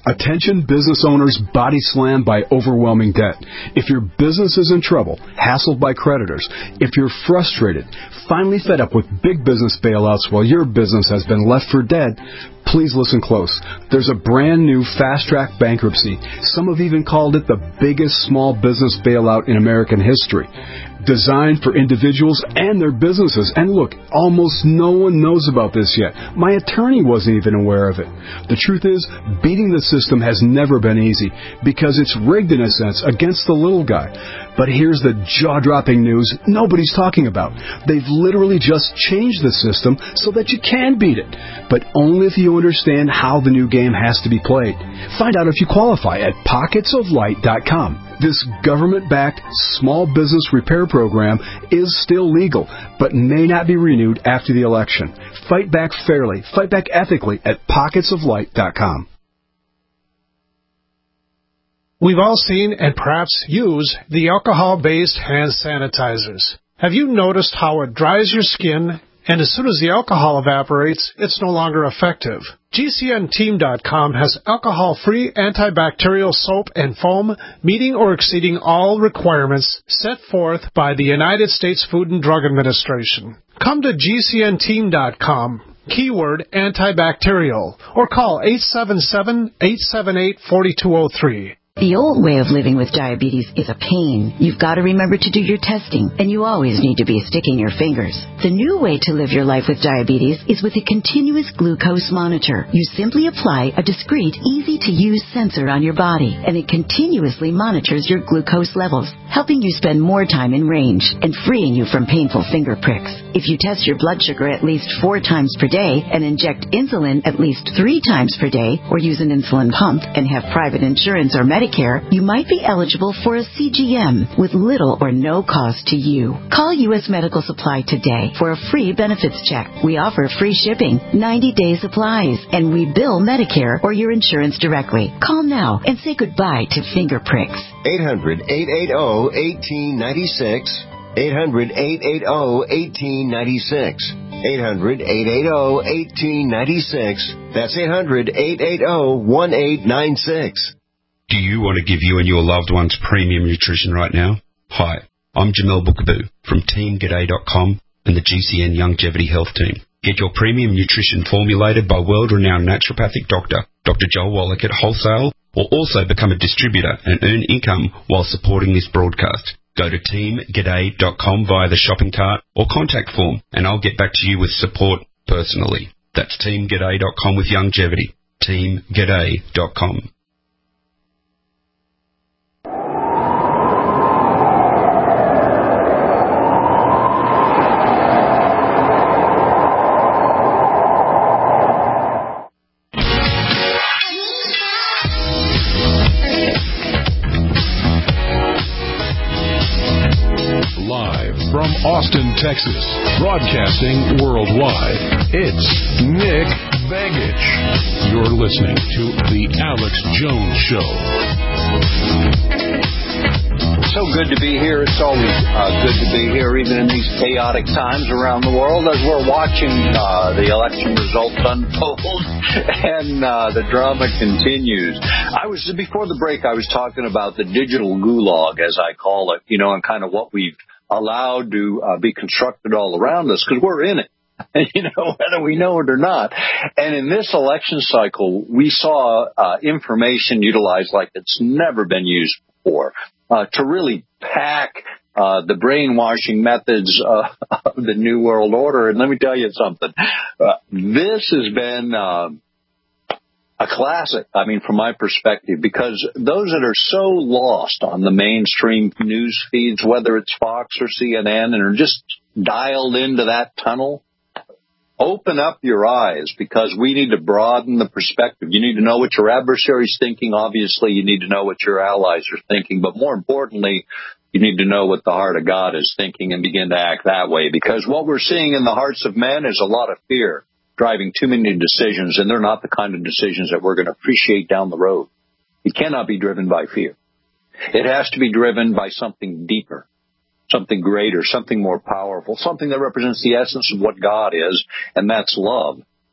Attention business owners body slammed by overwhelming debt. If your business is in trouble, hassled by creditors, if you're frustrated, finally fed up with big business bailouts while your business has been left for dead, please listen close. There's a brand new fast-track bankruptcy. Some have even called it the biggest small business bailout in American history. Designed for individuals and their businesses. And look, almost no one knows about this yet. My attorney wasn't even aware of it. The truth is, beating the system has never been easy because it's rigged in a sense against the little guy. But here's the jaw-dropping news nobody's talking about. They've literally just changed the system so that you can beat it, but only if you understand how the new game has to be played. Find out if you qualify at pockets of light dot com. This government-backed small business repair program is still legal, but may not be renewed after the election. Fight back fairly, fight back ethically at pockets of light dot com. We've all seen and perhaps use the alcohol-based hand sanitizers. Have you noticed how it dries your skin, and as soon as the alcohol evaporates, it's no longer effective? G C N team dot com has alcohol-free antibacterial soap and foam meeting or exceeding all requirements set forth by the United States Food and Drug Administration. Come to G C N team dot com, keyword antibacterial, or call eight seven seven, eight seven eight, four two zero three. The old way of living with diabetes is a pain. You've got to remember to do your testing, and you always need to be sticking your fingers. The new way to live your life with diabetes is with a continuous glucose monitor. You simply apply a discreet, easy-to-use sensor on your body, and it continuously monitors your glucose levels, helping you spend more time in range and freeing you from painful finger pricks. If you test your blood sugar at least four times per day and inject insulin at least three times per day, or use an insulin pump and have private insurance or Medicare, you might be eligible for a C G M with little or no cost to you. Call U S Medical Supply today for a free benefits check. We offer free shipping, ninety-day supplies, and we bill Medicare or your insurance directly. Call now and say goodbye to finger pricks. eight hundred, eight eight zero, one eight nine six. eight hundred, eight eight zero, one eight nine six. eight hundred, eight eight zero, one eight nine six. That's eight hundred, eight eight zero, one eight nine six. Do you want to give you and your loved ones premium nutrition right now? Hi, I'm Jamel Bookaboo from team g'day dot com and the G C N Longevity Health Team. Get your premium nutrition formulated by world-renowned naturopathic doctor, Doctor Joel Wallach at wholesale, or also become a distributor and earn income while supporting this broadcast. Go to team g'day dot com via the shopping cart or contact form, and I'll get back to you with support personally. That's team g'day dot com with longevity. team g'day dot com. Austin, Texas, broadcasting worldwide. It's Nick Begich. You're listening to The Alex Jones Show. So good to be here. It's always uh, good to be here, even in these chaotic times around the world, as we're watching uh, the election results unfold and uh, the drama continues. I was, before the break, I was talking about the digital gulag, as I call it, you know, and kind of what we've allowed to uh, be constructed all around us, because we're in it, you know, whether we know it or not. And in this election cycle, we saw uh, information utilized like it's never been used before uh, to really pack uh, the brainwashing methods uh, of the New World Order. And let me tell you something. Uh, this has been Uh, a classic, I mean, from my perspective, because those that are so lost on the mainstream news feeds, whether it's Fox or C N N, and are just dialed into that tunnel, open up your eyes, because we need to broaden the perspective. You need to know what your adversary's thinking. Obviously, you need to know what your allies are thinking. But more importantly, you need to know what the heart of God is thinking and begin to act that way. Because what we're seeing in the hearts of men is a lot of fear driving too many decisions, and they're not the kind of decisions that we're going to appreciate down the road. It cannot be driven by fear. It has to be driven by something deeper, something greater, something more powerful, something that represents the essence of what God is, and that's love.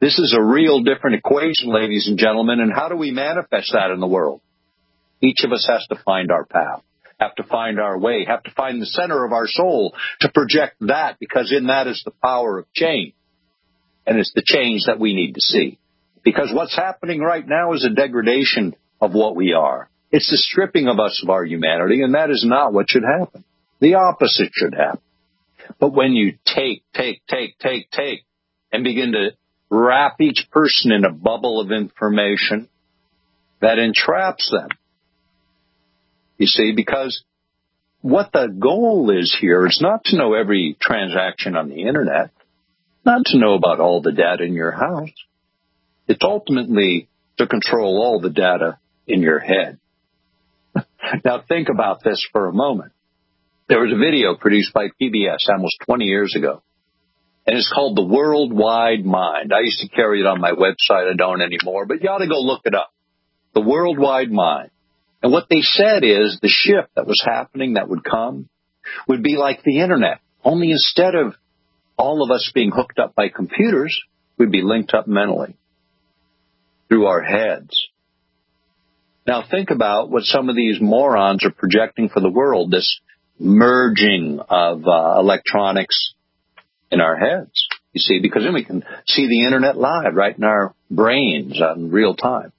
This is a real different equation, ladies and gentlemen, and how do we manifest that in the world? Each of us has to find our path, have to find our way, have to find the center of our soul to project that, because in that is the power of change. And it's the change that we need to see. Because what's happening right now is a degradation of what we are. It's the stripping of us of our humanity, and that is not what should happen. The opposite should happen. But when you take, take, take, take, take, and begin to wrap each person in a bubble of information, that entraps them. You see, because what the goal is here is not to know every transaction on the internet, not to know about all the data in your house. It's ultimately to control all the data in your head. Now think about this for a moment. There was a video produced by P B S almost twenty years ago, and it's called The Worldwide Mind. I used to carry it on my website. I don't anymore, but you ought to go look it up. The Worldwide Mind. And what they said is the shift that was happening that would come would be like the internet, only instead of all of us being hooked up by computers, we'd be linked up mentally through our heads. Now think about what some of these morons are projecting for the world, this merging of uh, electronics in our heads, you see, because then we can see the internet live right in our brains in real time.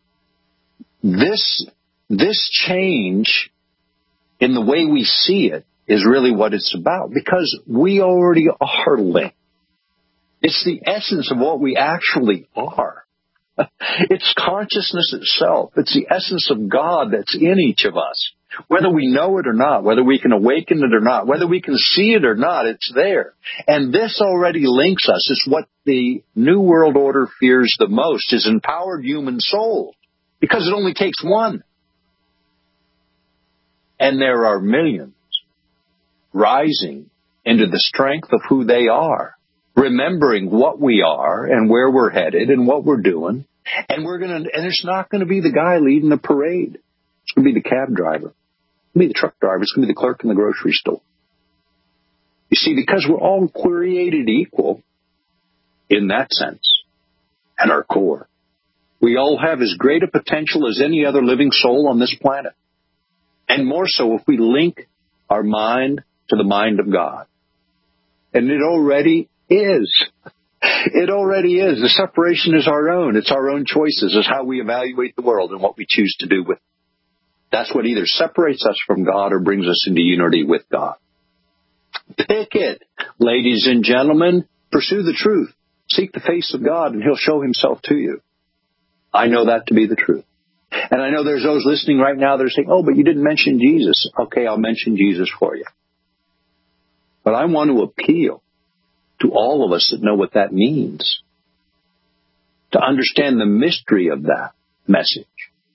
This This change in the way we see it is really what it's about, because we already are linked. It's the essence of what we actually are. It's consciousness itself. It's the essence of God that's in each of us. Whether we know it or not, whether we can awaken it or not, whether we can see it or not, it's there. And this already links us. It's what the New World Order fears the most, is empowered human souls, because it only takes one. And there are millions rising into the strength of who they are, remembering what we are and where we're headed and what we're doing. And we're going to, and it's not going to be the guy leading the parade. It's going to be the cab driver. It's going to be the truck driver. It's going to be the clerk in the grocery store. You see, because we're all created equal in that sense at our core. We all have as great a potential as any other living soul on this planet. And more so if we link our mind to the mind of God. And it already is. It already is. The separation is our own. It's our own choices. It's how we evaluate the world and what we choose to do with it. That's what either separates us from God or brings us into unity with God. Pick it, ladies and gentlemen. Pursue the truth. Seek the face of God and He'll show Himself to you. I know that to be the truth. And I know there's those listening right now that are saying, oh, but you didn't mention Jesus. Okay, I'll mention Jesus for you. But I want to appeal to all of us that know what that means, to understand the mystery of that message.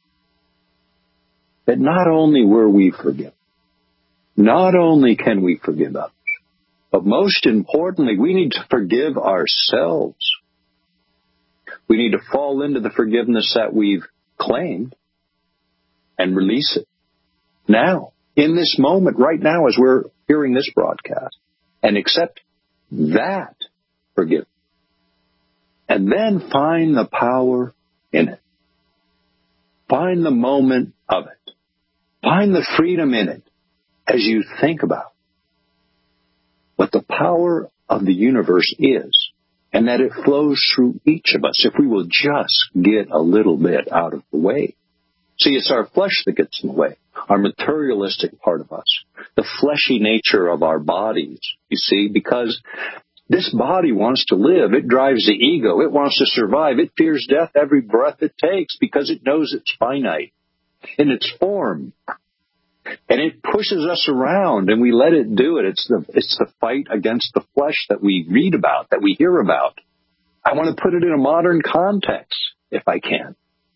That not only were we forgiven, not only can we forgive others, but most importantly, we need to forgive ourselves. We need to fall into the forgiveness that we've claimed and release it now, in this moment, right now, as we're hearing this broadcast, and accept that forgiveness. And then find the power in it. Find the moment of it. Find the freedom in it as you think about what the power of the universe is, and that it flows through each of us if we will just get a little bit out of the way. See, it's our flesh that gets in the way, our materialistic part of us, the fleshy nature of our bodies, you see, because this body wants to live. It drives the ego. It wants to survive. It fears death every breath it takes because it knows it's finite in its form. And it pushes us around, and we let it do it. It's the, it's the fight against the flesh that we read about, that we hear about. I want to put it in a modern context, if I can.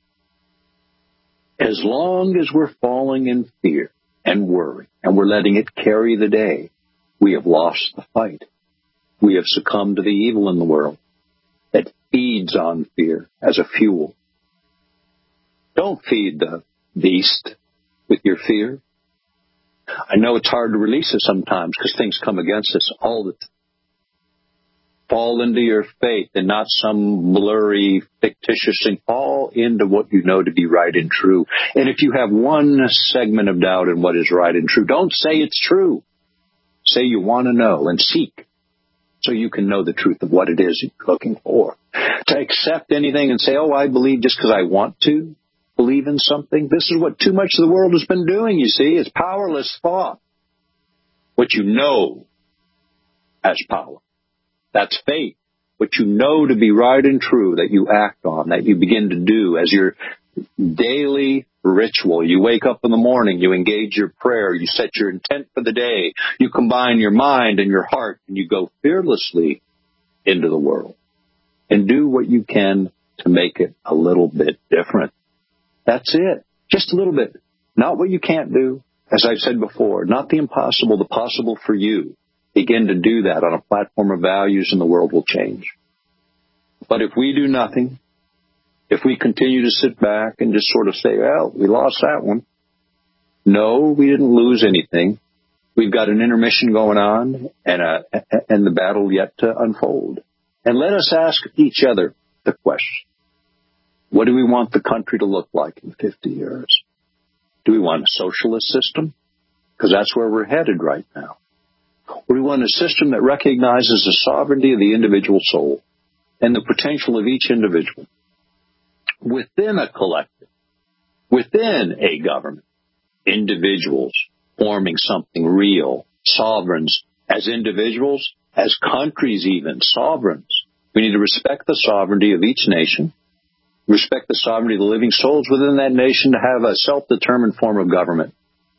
As long as we're falling in fear and worry, and we're letting it carry the day, we have lost the fight. We have succumbed to the evil in the world that feeds on fear as a fuel. Don't feed the beast with your fear. I know it's hard to release it sometimes because things come against us all the time. Fall into your faith and not some blurry, fictitious thing. Fall into what you know to be right and true. And if you have one segment of doubt in what is right and true, don't say it's true. Say you want to know and seek so you can know the truth of what it is you're looking for. To accept anything and say, oh, I believe just because I want to believe in something. This is what too much of the world has been doing, you see. It's powerless thought. What you know has power. That's faith. What you know to be right and true, that you act on, that you begin to do as your daily ritual. You wake up in the morning, you engage your prayer, you set your intent for the day, you combine your mind and your heart, and you go fearlessly into the world and do what you can to make it a little bit different. That's it. Just a little bit. Not what you can't do. As I've said before, not the impossible, the possible for you. Begin to do that on a platform of values and the world will change. But if we do nothing, if we continue to sit back and just sort of say, well, we lost that one. No, we didn't lose anything. We've got an intermission going on and a, and the battle yet to unfold. And let us ask each other the question. What do we want the country to look like in fifty years? Do we want a socialist system? Because that's where we're headed right now. Or do we want a system that recognizes the sovereignty of the individual soul and the potential of each individual within a collective, within a government, individuals forming something real, sovereigns as individuals, as countries even, sovereigns. We need to respect the sovereignty of each nation, respect the sovereignty of the living souls within that nation to have a self-determined form of government.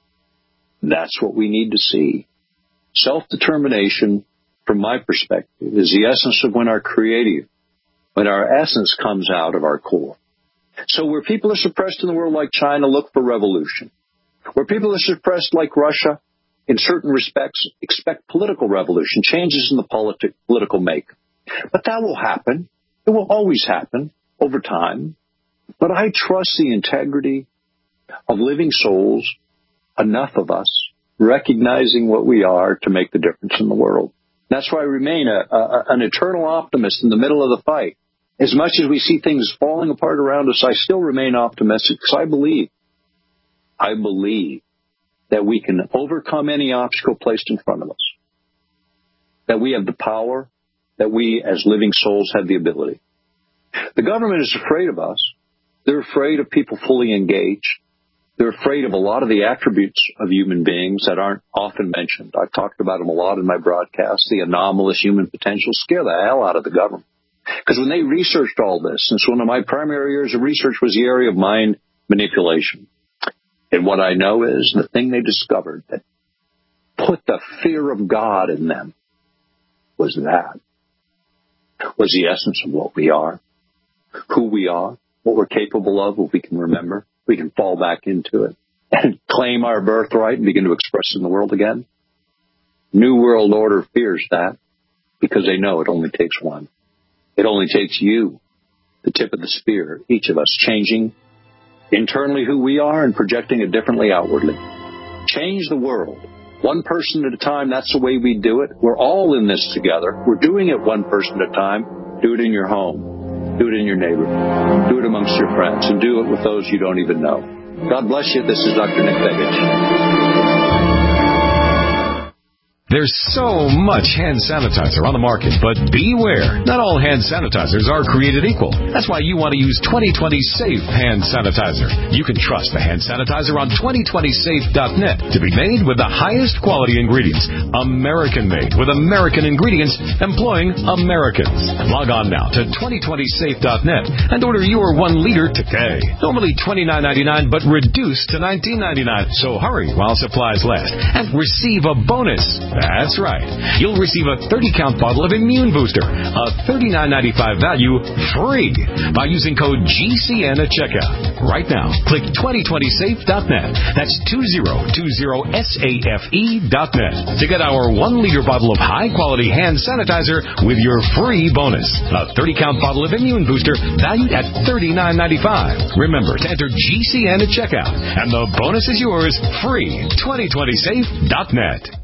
That's what we need to see. Self-determination, from my perspective, is the essence of when our creative, when our essence comes out of our core. So where people are suppressed in the world like China, look for revolution. Where people are suppressed like Russia, in certain respects, expect political revolution, changes in the politi- political make. But that will happen. It will always happen over time. But I trust the integrity of living souls, enough of us, recognizing what we are to make the difference in the world. That's why I remain a, a, an eternal optimist in the middle of the fight. As much as we see things falling apart around us, I still remain optimistic because I believe, I believe that we can overcome any obstacle placed in front of us, that we have the power, that we as living souls have the ability. The government is afraid of us. They're afraid of people fully engaged. They're afraid of a lot of the attributes of human beings that aren't often mentioned. I've talked about them a lot in my broadcast. The anomalous human potential scare the hell out of the government. Because when they researched all this, and so one of my primary areas of research was the area of mind manipulation. And what I know is the thing they discovered that put the fear of God in them was that, was the essence of what we are, who we are, what we're capable of, what we can remember. We can fall back into it and claim our birthright and begin to express it in the world again. New World Order fears that because they know it only takes one. It only takes you, the tip of the spear, each of us changing internally who we are and projecting it differently outwardly. Change the world. One person at a time, that's the way we do it. We're all in this together. We're doing it one person at a time. Do it in your home. Do it in your neighborhood. Do it amongst your friends. And do it with those you don't even know. God bless you. This is Doctor Nick Begich. There's so much hand sanitizer on the market, but beware. Not all hand sanitizers are created equal. That's why you want to use twenty twenty Safe Hand Sanitizer. You can trust the hand sanitizer on twenty twenty safe dot net to be made with the highest quality ingredients. American-made with American ingredients employing Americans. Log on now to twenty twenty safe dot net and order your one liter today. Normally twenty-nine ninety-nine, but reduced to nineteen ninety-nine. So hurry while supplies last and receive a bonus. That's right. You'll receive a thirty count bottle of Immune Booster, a thirty-nine ninety-five value, free by using code G C N at checkout. Right now, click twenty twenty safe dot net. That's twenty twenty safe dot net to get our one liter bottle of high-quality hand sanitizer with your free bonus. A thirty count bottle of Immune Booster valued at thirty-nine ninety-five. Remember to enter G C N at checkout, and the bonus is yours free. twenty twenty safe dot net.